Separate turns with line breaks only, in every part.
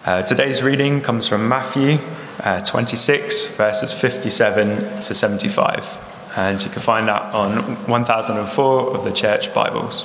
Today's reading comes from Matthew 26, verses 57 to 75. And you can find that on 1004 of the Church Bibles.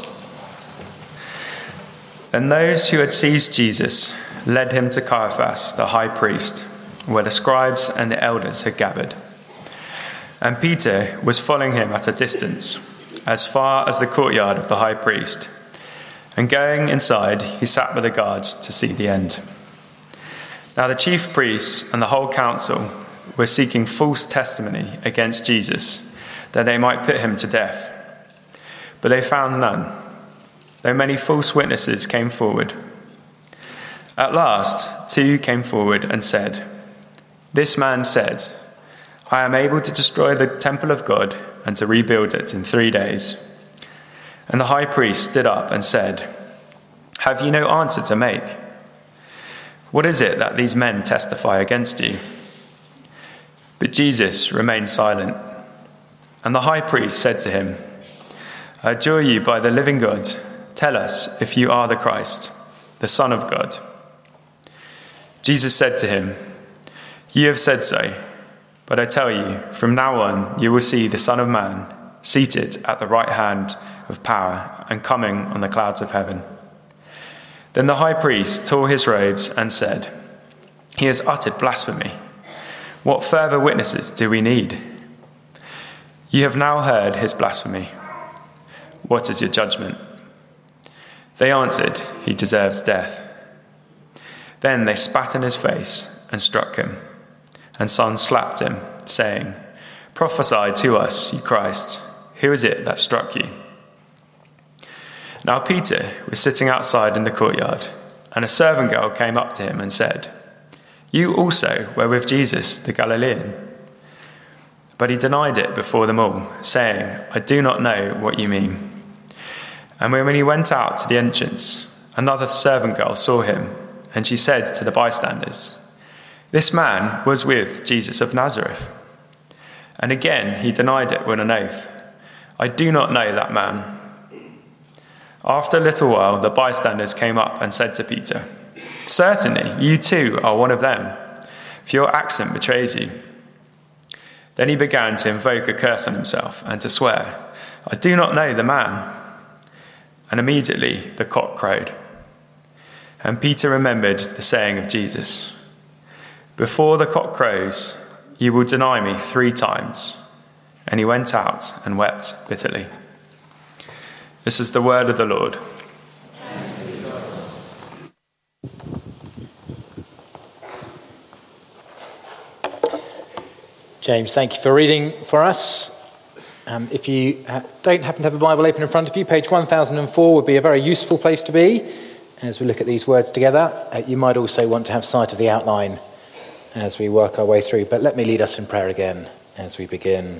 Then those who had seized Jesus led him to Caiaphas, the high priest, where the scribes and the elders had gathered. And Peter was following him at a distance, as far as the courtyard of the high priest. And going inside, he sat with the guards to see the end. Now the chief priests and the whole council were seeking false testimony against Jesus, that they might put him to death. But they found none, though many false witnesses came forward. At last, two came forward and said, "This man said, 'I am able to destroy the temple of God and to rebuild it in 3 days.'" And the high priest stood up and said, "Have you no answer to make? What is it that these men testify against you?" But Jesus remained silent. And the high priest said to him, "I adjure you by the living God, tell us if you are the Christ, the Son of God." Jesus said to him, "You have said so, but I tell you, from now on you will see the Son of Man seated at the right hand of power and coming on the clouds of heaven." Then the high priest tore his robes and said, "He has uttered blasphemy. What further witnesses do we need? You have now heard his blasphemy. What is your judgment?" They answered, "He deserves death." Then they spat in his face and struck him. And some slapped him, saying, "Prophesy to us, you Christ. Who is it that struck you?" Now Peter was sitting outside in the courtyard, and a servant girl came up to him and said, "You also were with Jesus the Galilean." But he denied it before them all, saying, "I do not know what you mean." And when he went out to the entrance, another servant girl saw him, and she said to the bystanders, "This man was with Jesus of Nazareth." And again he denied it with an oath, "I do not know that man." After a little while, the bystanders came up and said to Peter, "Certainly, you too are one of them, for your accent betrays you." Then he began to invoke a curse on himself and to swear, "I do not know the man." And immediately the cock crowed. And Peter remembered the saying of Jesus, "Before the cock crows, you will deny me 3 times." And he went out and wept bitterly. This is the word of the Lord.
James, thank you for reading for us. If you don't happen to have a Bible open in front of you, page 1004 would be a very useful place to be as we look at these words together. You might also want to have sight of the outline as we work our way through, but let me lead us in prayer again as we begin.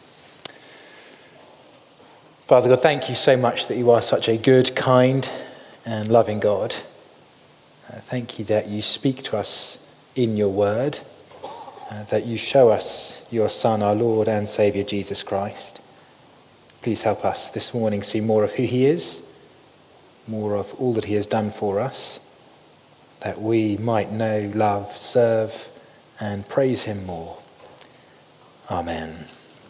Father God, thank you so much that you are such a good, kind and loving God. Thank you that you speak to us in your word, that you show us your Son, our Lord and Saviour, Jesus Christ. Please help us this morning see more of who he is, more of all that he has done for us, that we might know, love, serve and praise him more. Amen.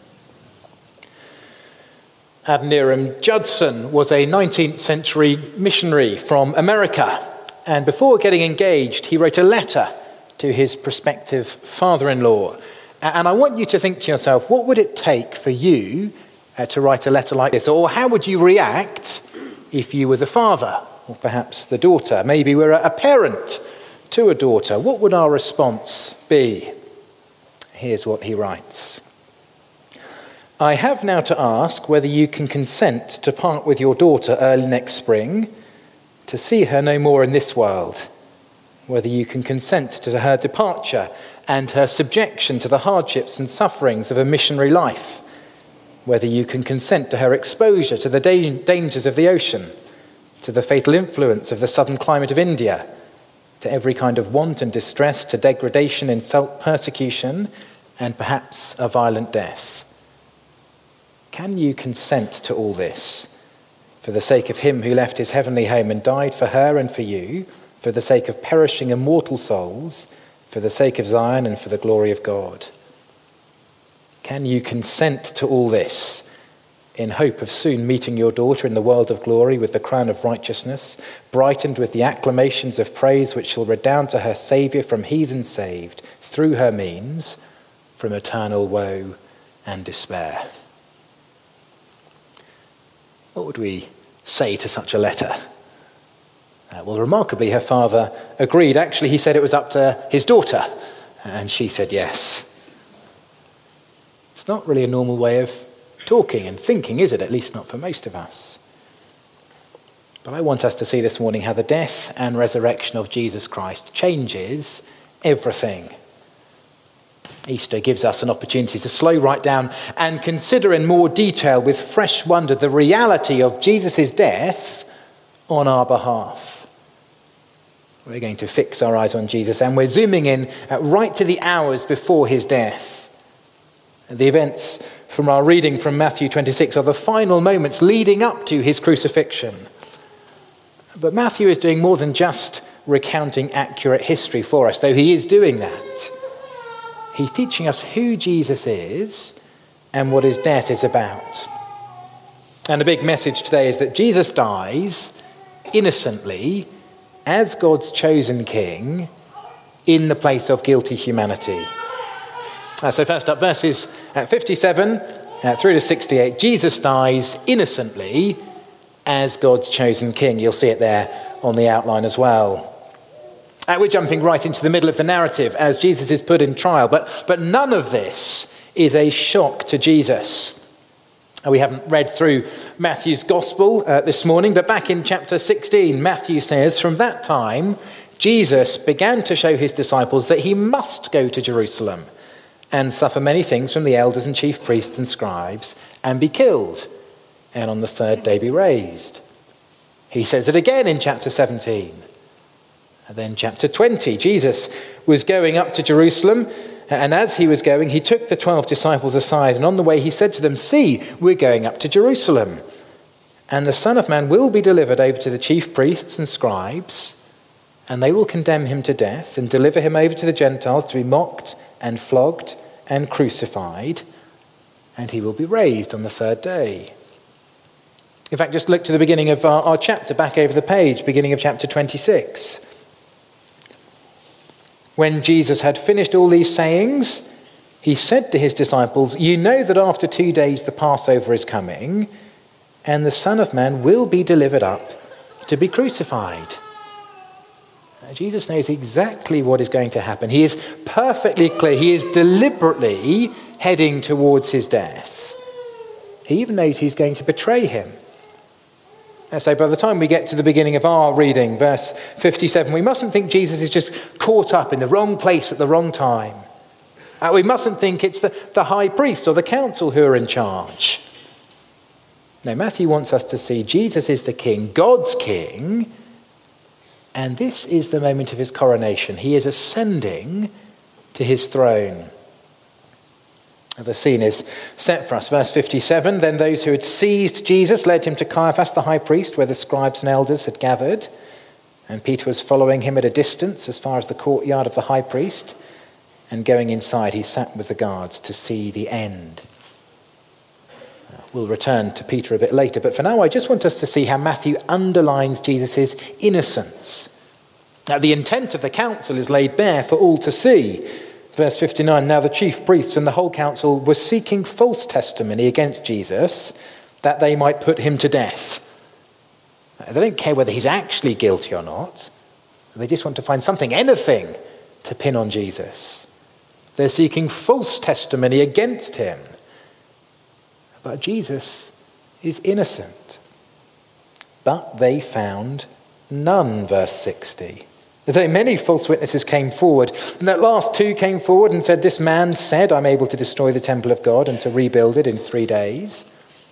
Adoniram Judson was a 19th century missionary from America, and before getting engaged, he wrote a letter to his prospective father-in-law. And I want you to think to yourself, what would it take for you to write a letter like this? Or how would you react if you were the father, or perhaps the daughter? Maybe we're a parent to a daughter. What would our response be? Here's what he writes. "I have now to ask whether you can consent to part with your daughter early next spring, to see her no more in this world, whether you can consent to her departure and her subjection to the hardships and sufferings of a missionary life, whether you can consent to her exposure to the dangers of the ocean, to the fatal influence of the southern climate of India, to every kind of want and distress, to degradation, insult, persecution, and perhaps a violent death. Can you consent to all this for the sake of him who left his heavenly home and died for her and for you for the sake of perishing and mortal souls, for the sake of Zion and for the glory of God. Can you consent to all this in hope of soon meeting your daughter in the world of glory with the crown of righteousness, brightened with the acclamations of praise which shall redound to her Saviour from heathen saved, through her means, from eternal woe and despair? What would we say to such a letter? Well, remarkably, her father agreed. Actually, he said it was up to his daughter, and she said yes. It's not really a normal way of talking and thinking, is it? At least not for most of us. But I want us to see this morning how the death and resurrection of Jesus Christ changes everything. Easter gives us an opportunity to slow right down and consider in more detail with fresh wonder the reality of Jesus' death on our behalf. We're going to fix our eyes on Jesus, and we're zooming in right to the hours before his death. The events from our reading from Matthew 26 are the final moments leading up to his crucifixion. But Matthew is doing more than just recounting accurate history for us, though he is doing that. He's teaching us who Jesus is and what his death is about. And the big message today is that Jesus dies innocently as God's chosen king in the place of guilty humanity. So first up, verses 57 through to 68. Jesus dies innocently as God's chosen king. You'll see it there on the outline as well. We're jumping right into the middle of the narrative as Jesus is put in trial. But none of this is a shock to Jesus. We haven't read through Matthew's gospel this morning, but back in chapter 16, Matthew says, "From that time, Jesus began to show his disciples that he must go to Jerusalem and suffer many things from the elders and chief priests and scribes and be killed, and on the third day be raised." He says it again in chapter 17. And then chapter 20, Jesus was going up to Jerusalem, and as he was going, he took the 12 disciples aside, and on the way he said to them, "See, we're going up to Jerusalem, and the Son of Man will be delivered over to the chief priests and scribes, and they will condemn him to death and deliver him over to the Gentiles to be mocked and flogged and crucified, and he will be raised on the third day." In fact, just look to the beginning of our chapter, back over the page, beginning of chapter 26. When Jesus had finished all these sayings, he said to his disciples, "You know that after 2 days the Passover is coming, and the Son of Man will be delivered up to be crucified." Jesus knows exactly what is going to happen. He is perfectly clear. He is deliberately heading towards his death. He even knows he's going to betray him. So by the time we get to the beginning of our reading, verse 57, we mustn't think Jesus is just caught up in the wrong place at the wrong time. We mustn't think it's the high priest or the council who are in charge. No, Matthew wants us to see Jesus is the king, God's king, and this is the moment of his coronation. He is ascending to his throne. The scene is set for us. Verse 57, "Then those who had seized Jesus led him to Caiaphas the high priest, where the scribes and elders had gathered. And Peter was following him at a distance as far as the courtyard of the high priest. And going inside, he sat with the guards to see the end." We'll return to Peter a bit later, but for now I just want us to see how Matthew underlines Jesus' innocence. Now, the intent of the council is laid bare for all to see. Verse 59, "Now the chief priests and the whole council were seeking false testimony against Jesus, that they might put him to death." They don't care whether he's actually guilty or not. They just want to find something, anything, to pin on Jesus. They're seeking false testimony against him. But Jesus is innocent. But they found none, verse 60. Though many false witnesses came forward, and at last 2 came forward and said, "This man said, I'm able to destroy the temple of God and to rebuild it in 3 days."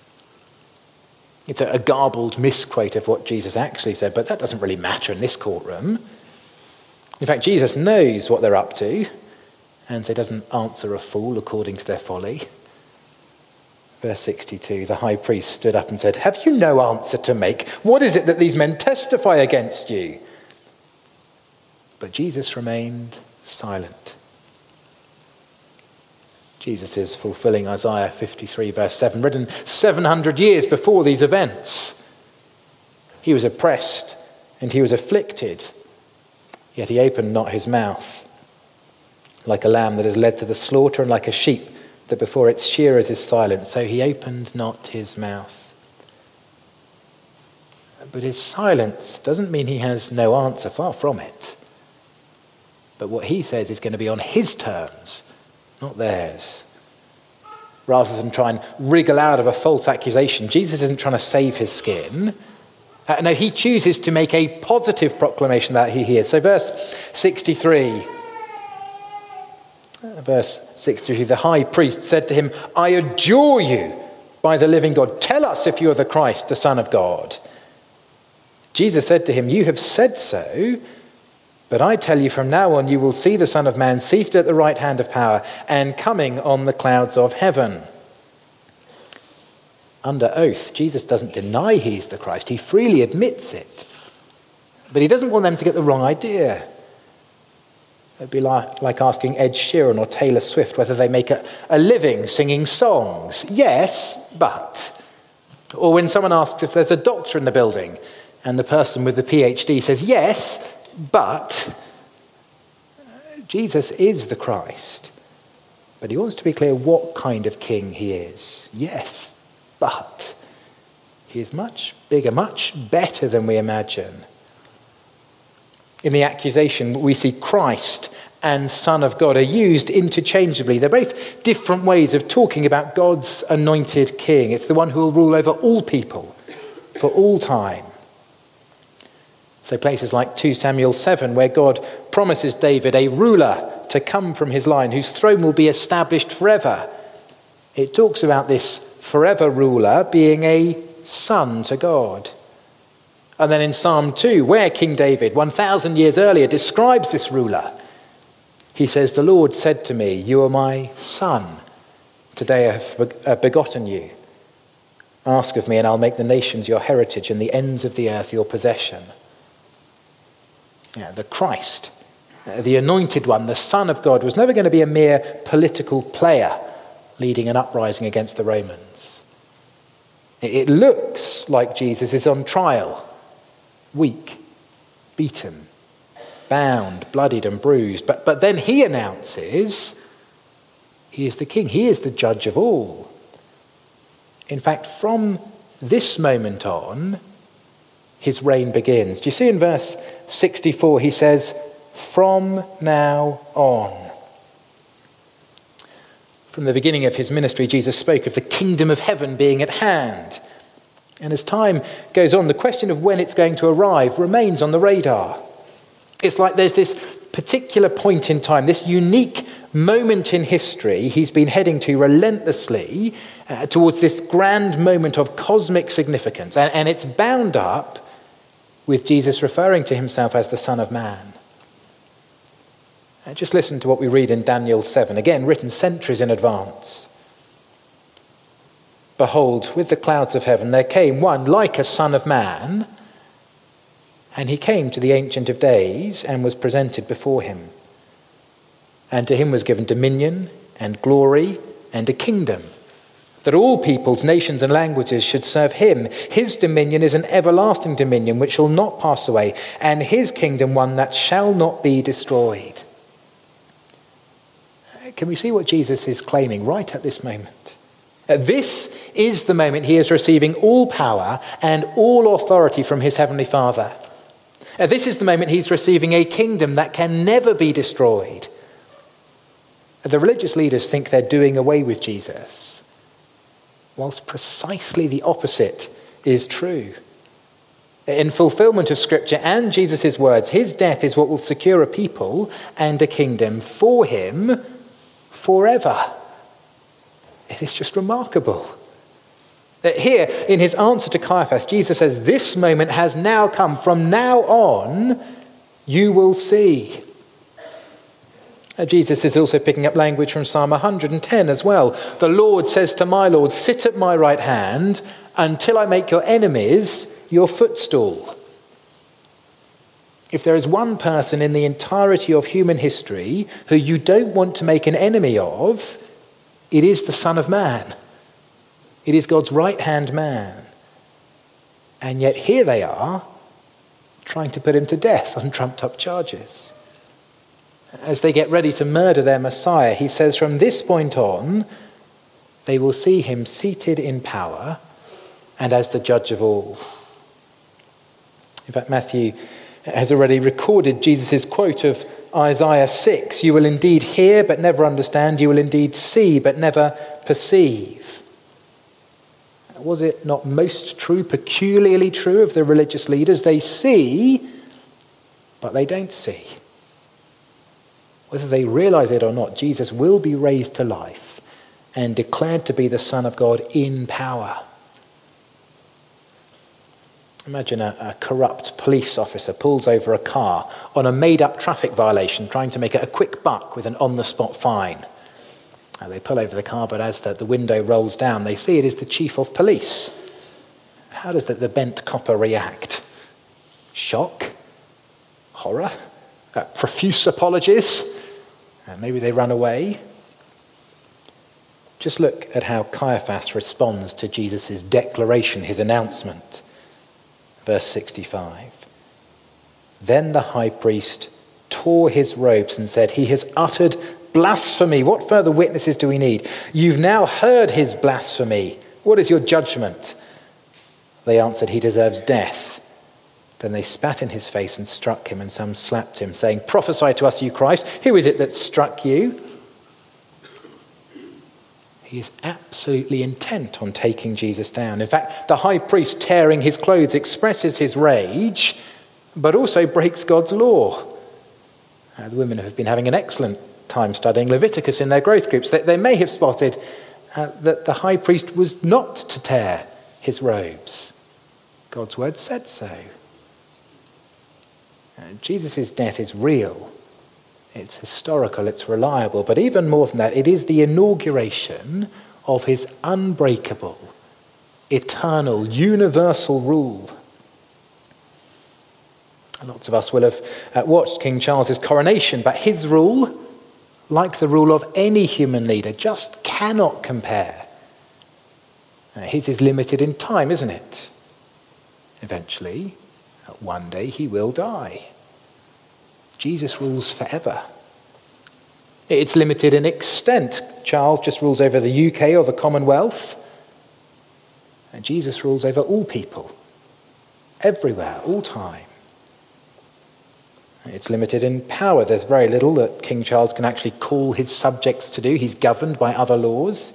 It's a garbled misquote of what Jesus actually said, but that doesn't really matter in this courtroom. In fact, Jesus knows what they're up to, and so doesn't answer a fool according to their folly. Verse 62, "The high priest stood up and said, 'Have you no answer to make? What is it that these men testify against you?' But Jesus remained silent. Jesus is fulfilling Isaiah 53 verse 7, written 700 years before these events. He was oppressed and he was afflicted, yet he opened not his mouth. Like a lamb that is led to the slaughter, and like a sheep that before its shearers is silent, so he opened not his mouth. But his silence doesn't mean he has no answer, far from it. But what he says is going to be on his terms, not theirs. Rather than try and wriggle out of a false accusation, Jesus isn't trying to save his skin. No, he chooses to make a positive proclamation about who he is. So verse 63, the high priest said to him, "I adjure you by the living God, tell us if you are the Christ, the Son of God." Jesus said to him, "You have said so, but I tell you from now on you will see the Son of Man seated at the right hand of power and coming on the clouds of heaven." Under oath, Jesus doesn't deny he's the Christ. He freely admits it. But he doesn't want them to get the wrong idea. It'd be like asking Ed Sheeran or Taylor Swift whether they make a living singing songs. Yes, but. Or when someone asks if there's a doctor in the building and the person with the PhD says, yes, but. Jesus is the Christ. But he wants to be clear what kind of king he is. Yes, but. He is much bigger, much better than we imagine. In the accusation, we see Christ and Son of God are used interchangeably. They're both different ways of talking about God's anointed king. It's the one who will rule over all people for all time. So places like 2 Samuel 7, where God promises David a ruler to come from his line whose throne will be established forever. It talks about this forever ruler being a son to God. And then in Psalm 2, where King David, 1,000 years earlier, describes this ruler, he says, "The Lord said to me, you are my son. Today I have begotten you. Ask of me, and I'll make the nations your heritage and the ends of the earth your possession." Yeah, the Christ, the anointed one, the Son of God, was never going to be a mere political player leading an uprising against the Romans. It looks like Jesus is on trial. Weak, beaten, bound, bloodied and bruised. But then he announces he is the king. He is the judge of all. In fact, from this moment on, his reign begins. Do you see in verse 64, he says, "From now on." From the beginning of his ministry, Jesus spoke of the kingdom of heaven being at hand. And as time goes on, the question of when it's going to arrive remains on the radar. It's like there's this particular point in time, this unique moment in history he's been heading to relentlessly towards this grand moment of cosmic significance. And it's bound up with Jesus referring to himself as the Son of Man. Just listen to what we read in Daniel 7, again written centuries in advance. "Behold, with the clouds of heaven there came one like a son of man, and he came to the Ancient of Days and was presented before him. And to him was given dominion and glory and a kingdom, that all peoples, nations and languages should serve him. His dominion is an everlasting dominion which shall not pass away, and his kingdom one that shall not be destroyed." Can we see what Jesus is claiming right at this moment? This is the moment he is receiving all power and all authority from his heavenly Father. This is the moment he's receiving a kingdom that can never be destroyed. The religious leaders think they're doing away with Jesus, whilst precisely the opposite is true. In fulfillment of Scripture and Jesus' words, his death is what will secure a people and a kingdom for him forever. It is just remarkable. Here, in his answer to Caiaphas, Jesus says, this moment has now come. From now on, you will see. Jesus is also picking up language from Psalm 110 as well. "The Lord says to my Lord, sit at my right hand until I make your enemies your footstool." If there is one person in the entirety of human history who you don't want to make an enemy of, it is the Son of Man. It is God's right-hand man. And yet here they are, trying to put him to death on trumped-up charges. As they get ready to murder their Messiah, he says from this point on, they will see him seated in power and as the judge of all. In fact, Matthew has already recorded Jesus' quote of Isaiah 6, "You will indeed hear but never understand, you will indeed see but never perceive." Was it not most true, peculiarly true of the religious leaders? They see, but they don't see. Whether they realize it or not, Jesus will be raised to life and declared to be the Son of God in power. Imagine a corrupt police officer pulls over a car on a made-up traffic violation, trying to make it a quick buck with an on-the-spot fine. They pull over the car, but as the window rolls down, they see it is the chief of police. How does the bent copper react? Shock? Horror? Profuse apologies? Maybe they run away? Just look at how Caiaphas responds to Jesus' declaration, his announcement. Verse 65. Then the high priest tore his robes and said, "He has uttered blasphemy. What further witnesses do we need? You've now heard his blasphemy. What is your judgment?" They answered, "He deserves death." Then they spat in his face and struck him, and some slapped him, saying, "Prophesy to us, you Christ. Who is it that struck you?" He is absolutely intent on taking Jesus down. In fact, the high priest tearing his clothes expresses his rage, but also breaks God's law. The women have been having an excellent time studying Leviticus in their growth groups. They may have spotted that the high priest was not to tear his robes. God's word said so. Jesus' death is real. It's historical, it's reliable, but even more than that, it is the inauguration of his unbreakable, eternal, universal rule. Lots of us will have watched King Charles's coronation, but his rule, like the rule of any human leader, just cannot compare. His is limited in time, isn't it? Eventually, one day he will die. Jesus rules forever. It's limited in extent. Charles just rules over the UK or the Commonwealth. And Jesus rules over all people, everywhere, all time. It's limited in power. There's very little that King Charles can actually call his subjects to do. He's governed by other laws.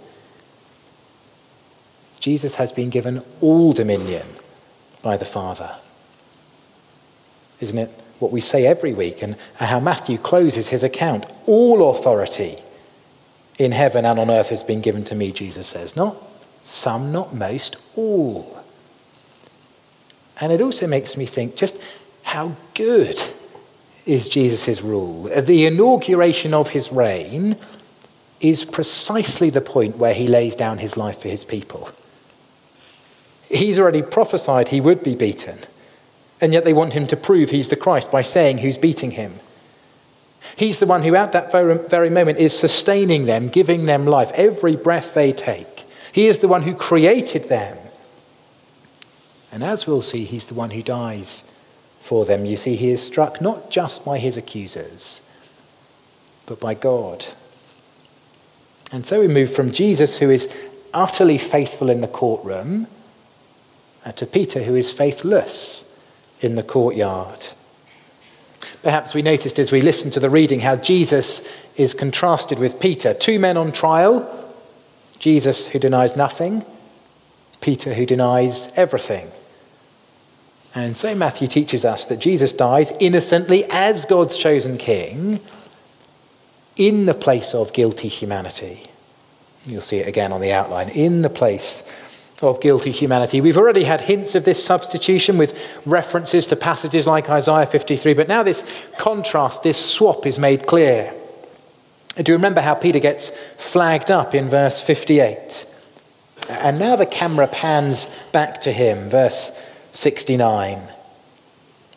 Jesus has been given all dominion by the Father. Isn't it what we say every week, and how Matthew closes his account? All authority in heaven and on earth has been given to me, Jesus says. Not some, not most, all. And it also makes me think just how good is Jesus' rule. The inauguration of his reign is precisely the point where he lays down his life for his people. He's already prophesied he would be beaten. And yet they want him to prove he's the Christ by saying who's beating him. He's the one who at that very moment is sustaining them, giving them life, every breath they take. He is the one who created them. And as we'll see, he's the one who dies for them. You see, he is struck not just by his accusers, but by God. And so we move from Jesus, who is utterly faithful in the courtroom, to Peter, who is faithless in the courtyard. Perhaps we noticed as we listened to the reading how Jesus is contrasted with Peter. Two men on trial, Jesus who denies nothing, Peter who denies everything. And so Matthew teaches us that Jesus dies innocently as God's chosen king in the place of guilty humanity. You'll see it again on the outline, in the place of guilty humanity. We've already had hints of this substitution with references to passages like Isaiah 53, but now this contrast, this swap is made clear. And do you remember how Peter gets flagged up in verse 58? And now the camera pans back to him, verse 69.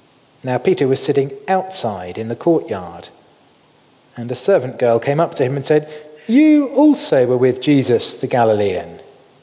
Now Peter was sitting outside in the courtyard, and a servant girl came up to him and said, "You also were with Jesus the Galilean."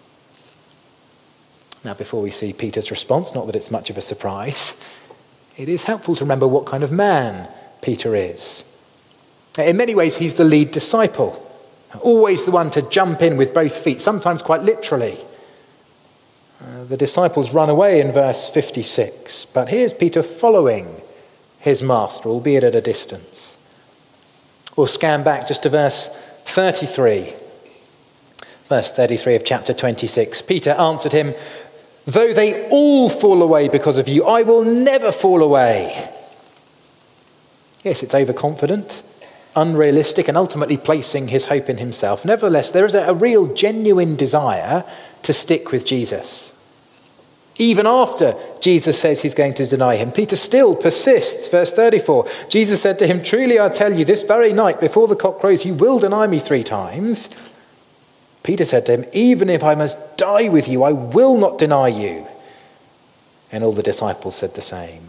Now, before we see Peter's response, not that it's much of a surprise, it is helpful to remember what kind of man Peter is. In many ways, he's the lead disciple, always the one to jump in with both feet, sometimes quite literally. The disciples run away in verse 56, but here's Peter following his master, albeit at a distance. Or scan back just to verse 33. Verse 33 of chapter 26. Peter answered him, "Though they all fall away because of you, I will never fall away." Yes, it's overconfident, unrealistic, and ultimately placing his hope in himself. Nevertheless, there is a real genuine desire to stick with Jesus. Even after Jesus says he's going to deny him, Peter still persists. Verse 34, Jesus said to him, "Truly I tell you, this very night before the cock crows, you will deny me 3 times. Peter said to him, "Even if I must die with you, I will not deny you." And all the disciples said the same.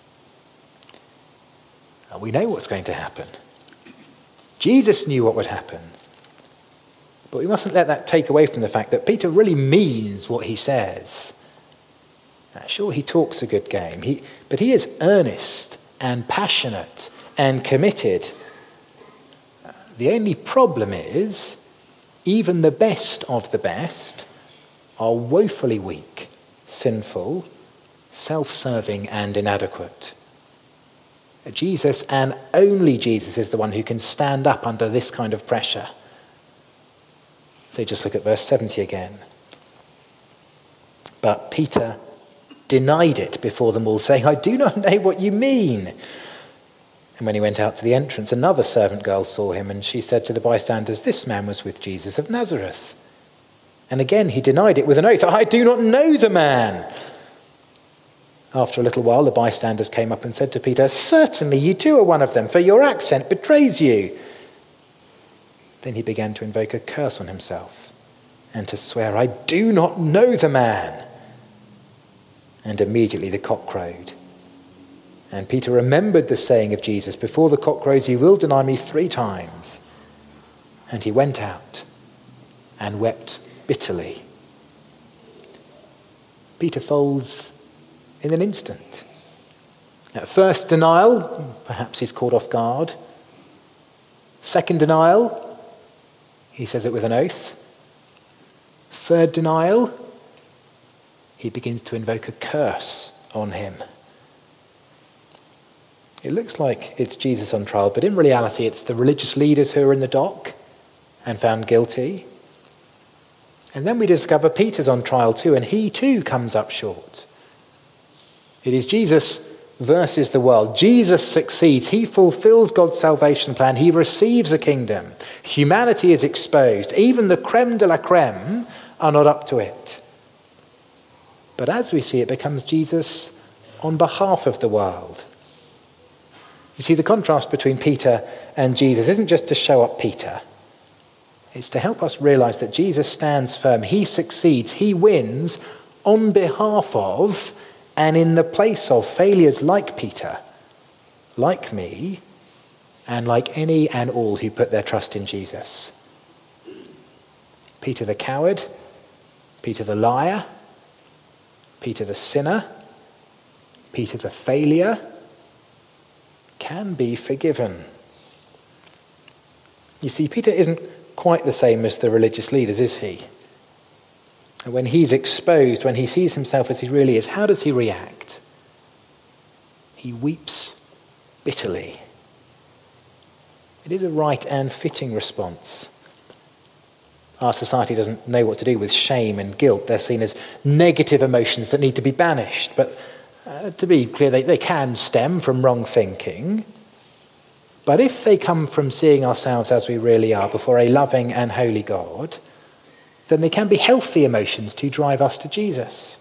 Now, we know what's going to happen. Jesus knew what would happen. But we mustn't let that take away from the fact that Peter really means what he says. Now, sure, he talks a good game, but he is earnest and passionate and committed. The only problem is, even the best of the best are woefully weak, sinful, self-serving, and inadequate. Jesus, and only Jesus, is the one who can stand up under this kind of pressure. So just look at verse 70 again. But Peter denied it before them all, saying, "I do not know what you mean." And when he went out to the entrance, another servant girl saw him, and she said to the bystanders, "This man was with Jesus of Nazareth." And again he denied it with an oath, "I do not know the man." After a little while, the bystanders came up and said to Peter, "Certainly you too are one of them, for your accent betrays you." Then he began to invoke a curse on himself and to swear, "I do not know the man." And immediately the cock crowed. And Peter remembered the saying of Jesus, "Before the cock crows, you will deny me 3 times." And he went out and wept bitterly. Peter folds in an instant. At first denial, perhaps he's caught off guard. Second denial, he says it with an oath. Third denial, he begins to invoke a curse on him. It looks like it's Jesus on trial, but in reality it's the religious leaders who are in the dock and found guilty. And then we discover Peter's on trial too, and he too comes up short. It is Jesus versus the world. Jesus succeeds. He fulfills God's salvation plan. He receives a kingdom. Humanity is exposed. Even the creme de la creme are not up to it. But as we see, it becomes Jesus on behalf of the world. You see, the contrast between Peter and Jesus isn't just to show up Peter. It's to help us realize that Jesus stands firm. He succeeds. He wins on behalf of and in the place of failures like Peter, like me, and like any and all who put their trust in Jesus. Peter the coward, Peter the liar, Peter the sinner, Peter the failure, can be forgiven. You see, Peter isn't quite the same as the religious leaders, is he? And when he's exposed, when he sees himself as he really is, how does he react? He weeps bitterly. It is a right and fitting response. Our society doesn't know what to do with shame and guilt. They're seen as negative emotions that need to be banished. But to be clear, they can stem from wrong thinking. But if they come from seeing ourselves as we really are before a loving and holy God, then they can be healthy emotions to drive us to Jesus.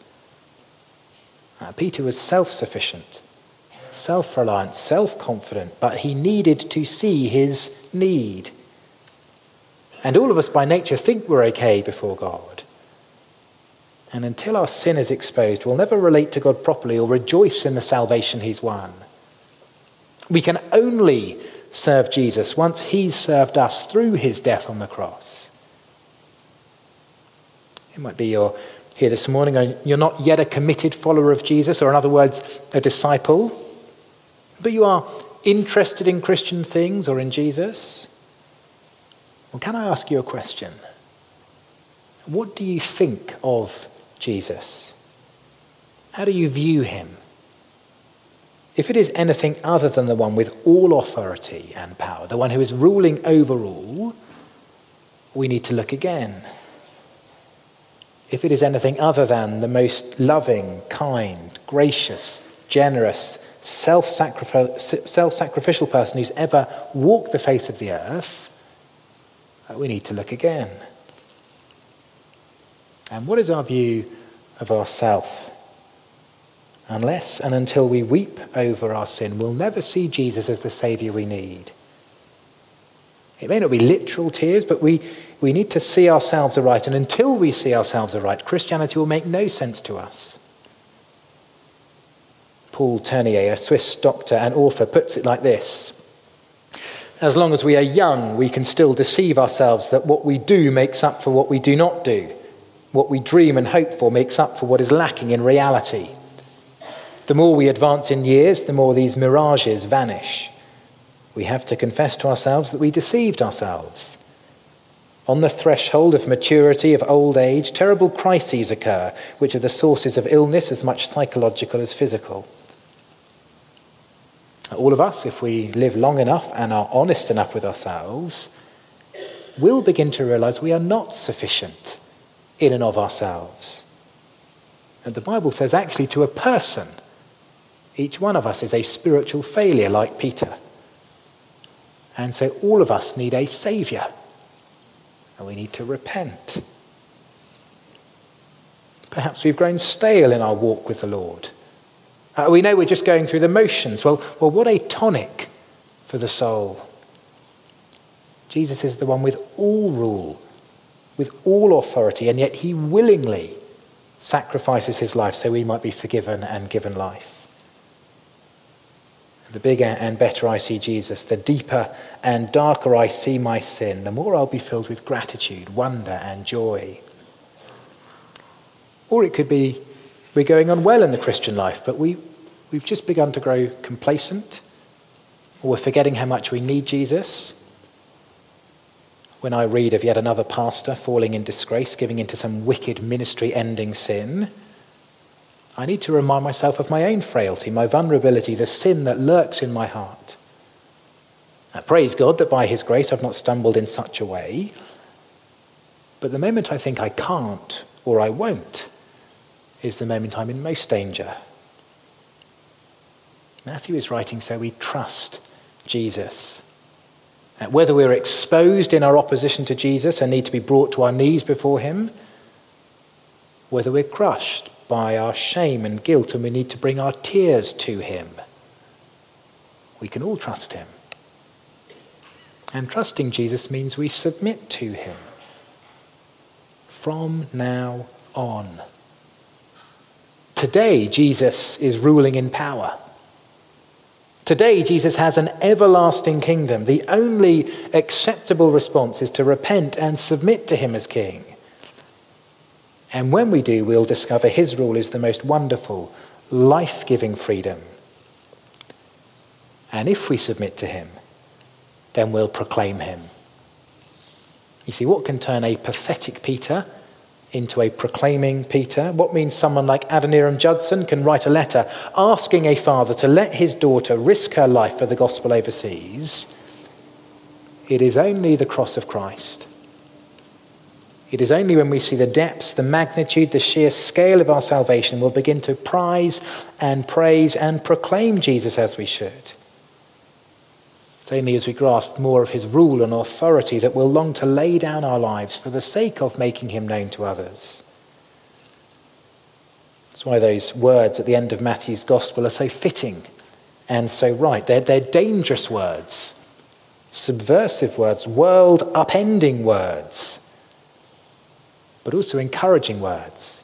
Peter was self-sufficient, self-reliant, self-confident, but he needed to see his need. And all of us by nature think we're okay before God. And until our sin is exposed, we'll never relate to God properly or rejoice in the salvation he's won. We can only serve Jesus once he's served us through his death on the cross. It might be you're here this morning and you're not yet a committed follower of Jesus, or in other words, a disciple, but you are interested in Christian things or in Jesus. Well, can I ask you a question? What do you think of Jesus? How do you view him? If it is anything other than the one with all authority and power, the one who is ruling over all, we need to look again. If it is anything other than the most loving, kind, gracious, generous, self-sacrificial person who's ever walked the face of the earth, we need to look again. And what is our view of ourself? Unless and until we weep over our sin, we'll never see Jesus as the Saviour we need. It may not be literal tears, but we need to see ourselves aright. And until we see ourselves aright, Christianity will make no sense to us. Paul Tournier, a Swiss doctor and author, puts it like this: as long as we are young, we can still deceive ourselves that what we do makes up for what we do not do. What we dream and hope for makes up for what is lacking in reality. The more we advance in years, the more these mirages vanish. We have to confess to ourselves that we deceived ourselves. On the threshold of maturity, of old age, terrible crises occur, which are the sources of illness as much psychological as physical. All of us, if we live long enough and are honest enough with ourselves, will begin to realize we are not sufficient in and of ourselves. And the Bible says actually to a person, each one of us is a spiritual failure like Peter. And so all of us need a saviour. And we need to repent. Perhaps we've grown stale in our walk with the Lord. We know we're just going through the motions. Well, what a tonic for the soul. Jesus is the one with all rule, with all authority, and yet he willingly sacrifices his life so we might be forgiven and given life. The bigger and better I see Jesus, the deeper and darker I see my sin, the more I'll be filled with gratitude, wonder and joy. Or it could be we're going on well in the Christian life, but we've just begun to grow complacent, or we're forgetting how much we need Jesus. When I read of yet another pastor falling in disgrace, giving into some wicked ministry-ending sin, I need to remind myself of my own frailty, my vulnerability, the sin that lurks in my heart. I praise God that by his grace I've not stumbled in such a way. But the moment I think I can't or I won't is the moment I'm in most danger. Matthew is writing so we trust Jesus. Whether we're exposed in our opposition to Jesus and need to be brought to our knees before him, whether we're crushed by our shame and guilt and we need to bring our tears to him, we can all trust him. And trusting Jesus means we submit to him from now on. Today, Jesus is ruling in power. Today, Jesus has an everlasting kingdom. The only acceptable response is to repent and submit to him as king. And when we do, we'll discover his rule is the most wonderful, life-giving freedom. And if we submit to him, then we'll proclaim him. You see, what can turn a pathetic Peter into a proclaiming Peter? What means someone like Adoniram Judson can write a letter asking a father to let his daughter risk her life for the gospel overseas? It is only the cross of Christ. It is only when we see the depths, the magnitude, the sheer scale of our salvation we'll begin to prize and praise and proclaim Jesus as we should. It's only as we grasp more of his rule and authority that we'll long to lay down our lives for the sake of making him known to others. That's why those words at the end of Matthew's gospel are so fitting and so right. They're dangerous words, subversive words, world-upending words, but also encouraging words,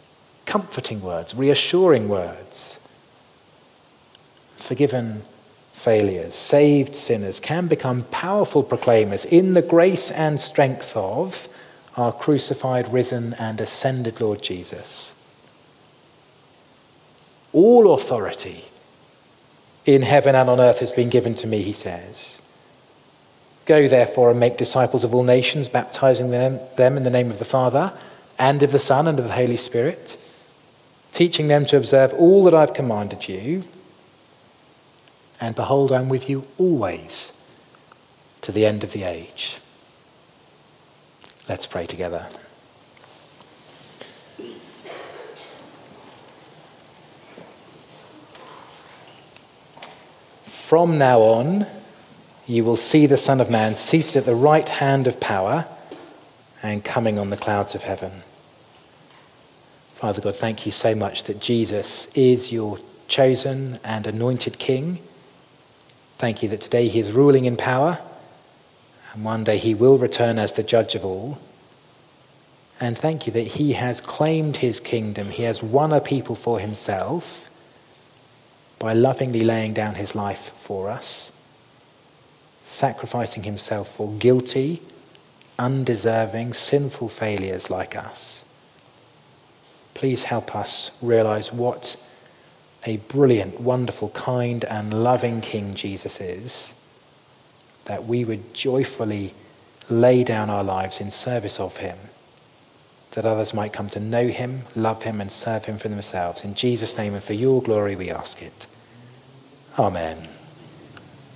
comforting words, reassuring words. Forgiven failures, saved sinners, can become powerful proclaimers in the grace and strength of our crucified, risen, and ascended Lord Jesus. All authority in heaven and on earth has been given to me, he says. Go therefore and make disciples of all nations, baptizing them in the name of the Father and of the Son and of the Holy Spirit, teaching them to observe all that I've commanded you. And behold, I'm with you always to the end of the age. Let's pray together. From now on, you will see the Son of Man seated at the right hand of power and coming on the clouds of heaven. Father God, thank you so much that Jesus is your chosen and anointed King. Thank you that today he is ruling in power, and one day he will return as the judge of all. And thank you that he has claimed his kingdom. He has won a people for himself by lovingly laying down his life for us, sacrificing himself for guilty, undeserving, sinful failures like us. Please help us realize what a brilliant, wonderful, kind, and loving King Jesus is, that we would joyfully lay down our lives in service of him, that others might come to know him, love him, and serve him for themselves. In Jesus' name and for your glory we ask it. Amen.